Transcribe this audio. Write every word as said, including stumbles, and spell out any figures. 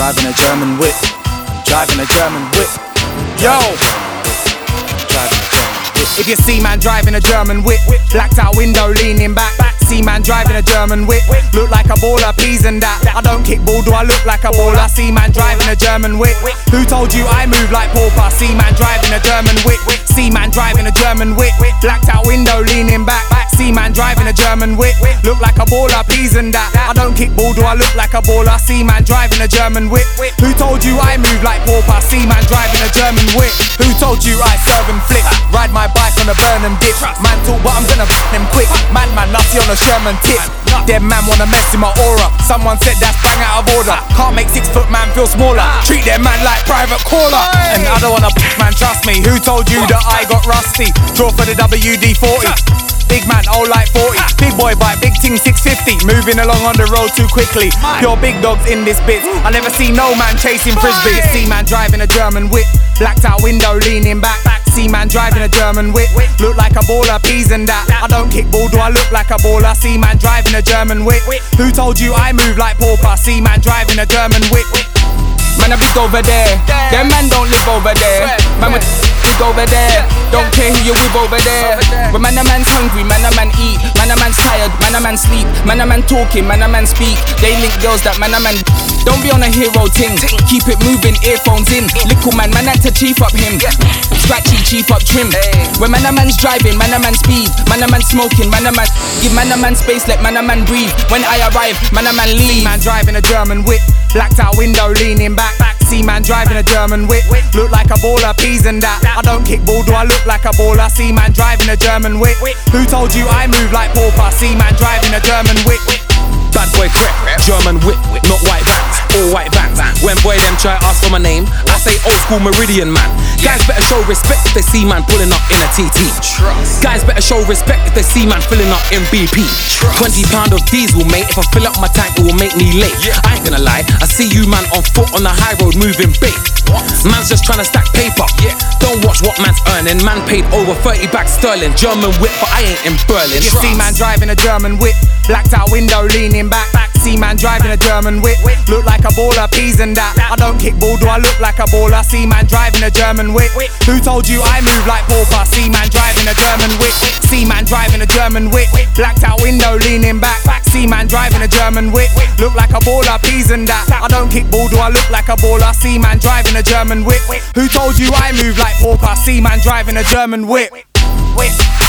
driving a German whip. Driving a German whip. Yo! Driving a German whip. If you see man driving a German whip, blacked out window leaning back. See man driving a German whip, look like a baller, please and that. I don't kick ball, do I look like a baller? See man driving a German whip. Who told you I move like pauper? See man driving a German whip. See man driving a German whip, blacked out window leaning back. See man driving a German whip, look like a baller, please and that. I don't kick ball, do I look like a baller? See man driving a German whip. Who told you I move like pauper? See man driving a German whip. Who told you I serve and flick? Ride my bike on a Burnham dip. Man talk, but I'm gonna f them quick. Man, man, nutty on a Sherman tip. Them man wanna mess with my aura. Someone said that's bang out of order. Can't make six foot man feel smaller. Treat them man like private caller. And I don't wanna man, trust me. Who told you that I got rusty? Draw for the W D forty. Big man, old like forty. Big boy bike, big ting six fifty. Moving along on the road too quickly. Pure big dogs in this bit. I never see no man chasing frisbee. See man driving a German whip, blacked out window leaning back. See man driving a German whip, look like a baller, peas and that. I don't kick ball, do I look like a baller? See man driving a German whip. Who told you I move like pauper? See man driving a German whip. Man, I big over there. Them man don't live over there. Man, with big over there. Don't care who you with over there. But man, a man's hungry, man, a man eat. Man, a man's tired, man, a man sleep. Man, a man talking, man, a man speak. They link girls that man, a man. Don't be on a hero ting. Keep it moving, earphones in. Little man, man had to chief up him. Scratchy, chief up trim. When man, a man's driving, man, a man speed. Man, a man smoking, man, a man. Give man, a man space, let man, a man breathe. When I arrive, man, a man leave. See man driving a German whip, blacked out window leaning back. See man driving a German whip, look like a baller, peas and that. I don't kick ball, do I look like a baller? See man driving a German whip. Who told you I move like pauper? See man driving a German whip. Bad boy crep, German whip, not white vans, all white vans. When boy them try ask for my name, I say old school Meridian man. Guys better show respect if they see man pulling up in a T T. Guys better show respect if they see man filling up in B P. Twenty pound of diesel, mate. If I fill up my tank, it will make me late. I ain't gonna lie, I see you man on foot on the high road moving bait. Man's just trying to stack paper. Don't watch what man's earning. Man paid over thirty bags sterling. German whip, but I ain't in Berlin. You see man driving a German whip, blacked out window leaning back. See man driving a German whip, look like a baller, peas and that. I don't kick ball, do I look like a baller? See man driving a German whip. Who told you I move like pauper? See man driving a German whip. See man driving a German whip, blacked out window leaning back. See man driving a German whip, look like a baller, peas and that. I don't kick ball, do I look like a baller? See man driving a German whip. Who told you I move like pauper? See man driving a German whip. Whip.